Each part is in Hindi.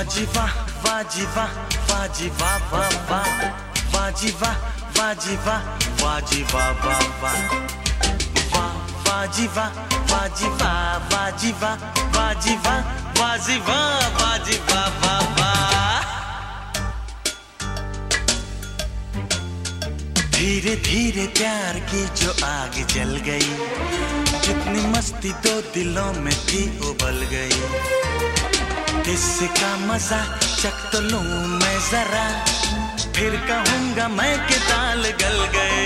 वाजी वाह वाजी वाह वाजी वाह वाह वाह वाजी वाह वाजी वाह वाजी वाह वाह वाह वाजी वाह वाजी वाह वाजी वाह वाजी वाह वाजी वाह वाजी वाह वाह वाह। धीरे धीरे प्यार की जो आग जल गई, जितनी मस्ती दो दिलों में थी उबल गई। इसका मजा चख तो लूं मैं जरा, फिर कहूंगा मैं कि दाल गल गए।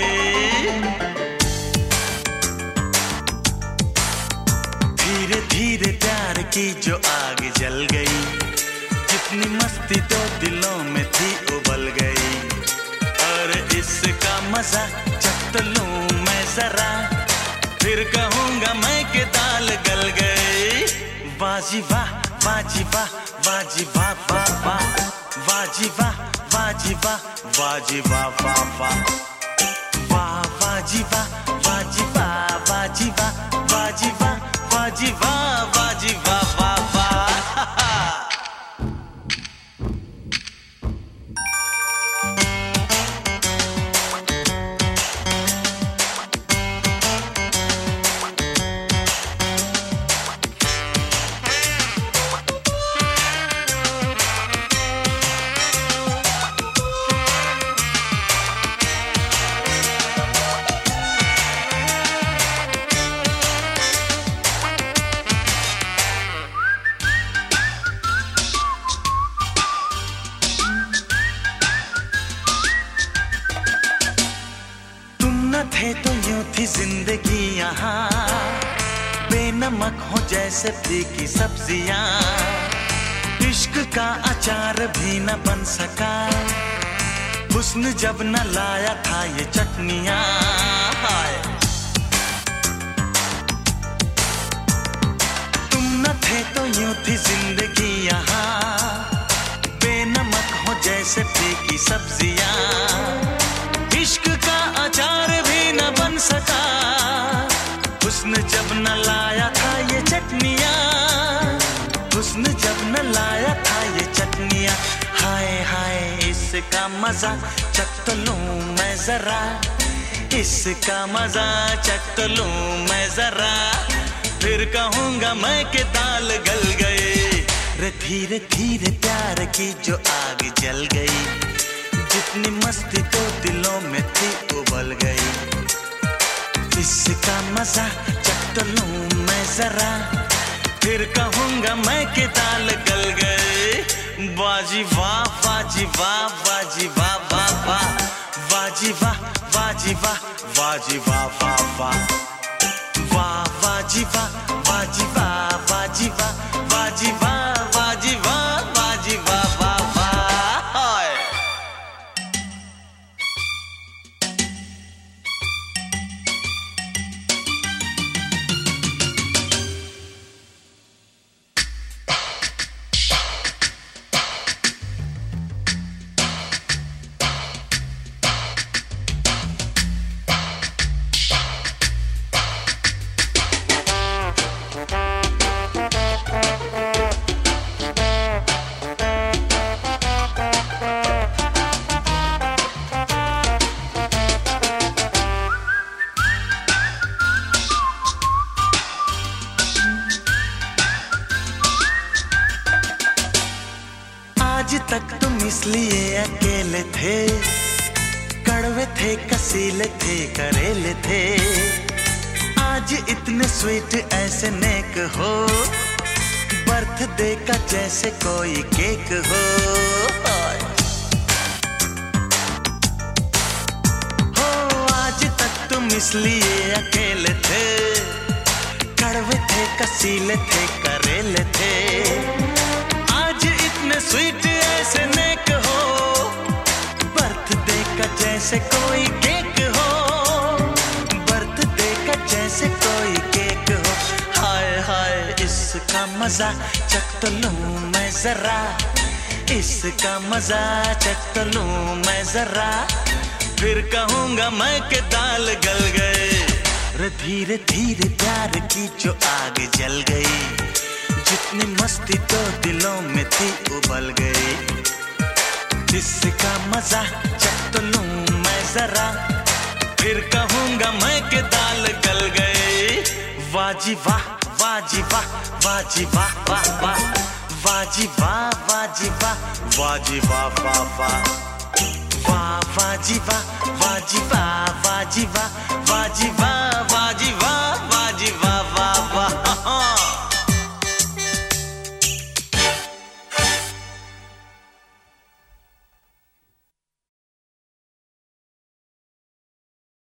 धीरे धीरे प्यार की जो आग जल गई, जितनी मस्ती दो दिलों में थी उबल गई। और इसका मजा चख तो लूं मैं जरा, फिर कहूंगा मैं कि दाल गल गई। वाजी वाह वाजी वाह वाजी वाह वाह वाह वाजी वाह वाजी वाह वाजी वाह वाह वाह वाह वाजी वाह वाजी वाह वाजी वाह वाजी वाह वाजी वाह वाजी वाह वाह वाह। थे तो यूं थी जिंदगी यहाँ, बेनमक हो जैसे फीकी सब्जियाँ। इश्क का अचार भी न बन सका, हुस्न जब न लाया था ये चटनियाँ। तुम न थे तो यूं थी जिंदगी यहाँ, बेनमक हो जैसे फीकी सब्जियाँ। इश्क का अचार भी न बन सका, हुस्न जब न लाया था ये चटनियाँ। हुस्न जब न लाया था ये चटनियाँ। हाय हाय इसका मजा चख तो लूं मैं जरा, इसका मजा चख तो लूं मैं जरा, फिर कहूंगा मैं कि दाल गल गए। रे धीरे धीरे प्यार की जो आग जल गई, जितनी मस्ती तो दिलों में थी उबल गई। इसका मजा चख तो लूं मैं जरा, फिर कहूंगा मैं कि दाल गल गए। वाजी वाह वाजी वाह वाजी वाह वाह वाह वाजी वाह वाजी वाह वाजी वाह वाह वाह वाह वाजी वाह वाजी वाह वाजी वाह वाजी वाह वाजी वाह वाजी वाह वाह वाह। आज तक तुम इसलिए अकेले थे, कड़वे थे कसीले थे करेले थे। आज इतने स्वीट ऐसे नेक हो, बर्थडे का जैसे कोई केक हो। आज तक तुम इसलिए अकेले थे, कड़वे थे कसीले थे करेले थे। आज इतने स्वीट ऐसे नेक हो, बर्थडे का जैसे कोई केक हो, बर्थडे का जैसे कोई केक हो। हाय हाय इसका मजा चख तो लूं मैं जरा, इसका मजा चख तो लूं मैं जरा, फिर कहूंगा मैं कि दाल गल गए। रे धीरे धीरे प्यार की जो आग जल गई, जितनी मस्ती तो दिलों में थी उबल गई, इसका मजा चख तो लूं मैं जरा, फिर कहूंगा मैं कि दाल गल गए। वाह जी वाह, वाह जी वाह, वाह जी वाह वाह वाह, वाह जी वाह, वाह जी वाह, वाह जी वाह वाह वाह, वाह वाह जी वाह, वाह जी वाह, वाह जी वाह, वाह जी वाह, वाह जी वाह, वाह जी वाह वाह वाह।